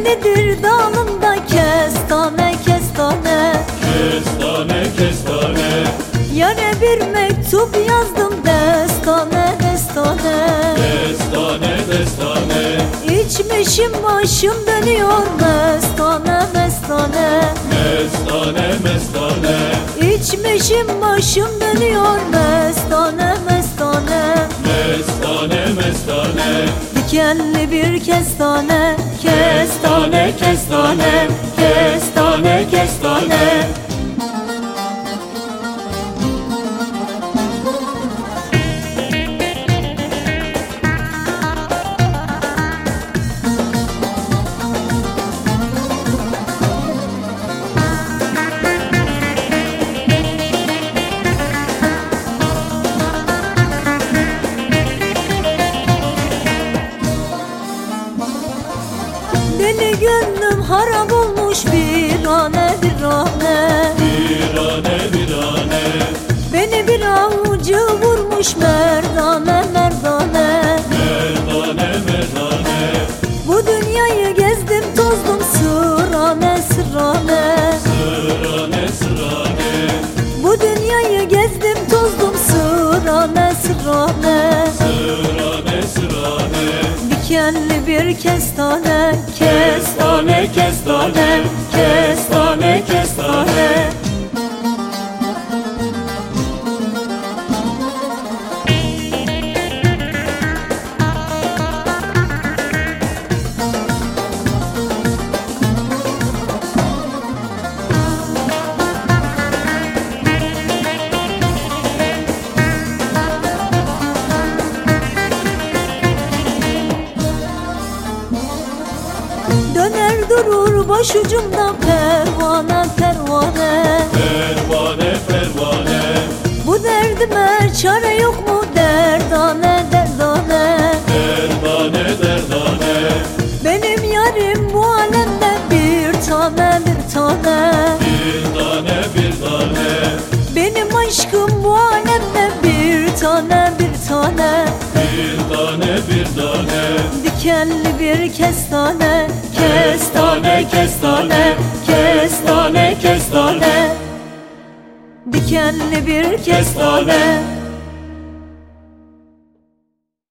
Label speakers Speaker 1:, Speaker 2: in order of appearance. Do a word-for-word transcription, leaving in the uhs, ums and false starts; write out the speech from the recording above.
Speaker 1: Dikenlidir dalında kestane kestane,
Speaker 2: Kestane kestane,
Speaker 1: yâre bir mektup yazdım destane destane.
Speaker 2: Destane destane,
Speaker 1: İçmişim başım dönüyor mestane mestane.
Speaker 2: Mestane mestane,
Speaker 1: İçmişim başım dönüyor mestane mestane.
Speaker 2: Mestane mestane,
Speaker 1: Dikenli bir kestane, kestane kestane, kestane kestane. Deli gönlüm harap olmuş bir ane bir ane.
Speaker 2: Virane virane,
Speaker 1: Beni bir avcı vurmuş merdane merdane.
Speaker 2: Merdane merdane,
Speaker 1: Bu dünyayı gezdim tozdum sırane sırane.
Speaker 2: Sırane sırane,
Speaker 1: Bu dünyayı gezdim tozdum sırane sırane.
Speaker 2: Sırane sırane,
Speaker 1: Dikenli bir kestane, kestane kestane, kestane kestane. Döner durur başucumda pervane pervane.
Speaker 2: Pervane pervane,
Speaker 1: Bu derdime çare yok mu derdane derdane.
Speaker 2: Derdane derdane,
Speaker 1: Benim yarim bu alemde bir tane bir tane.
Speaker 2: bir tane bir tane,
Speaker 1: Benim aşkım bu alemde bir tane bir tane.
Speaker 2: bir tane bir tane,
Speaker 1: Dikenli bir kestane, kestane kestane, kestane kestane. Dikenli bir kestane,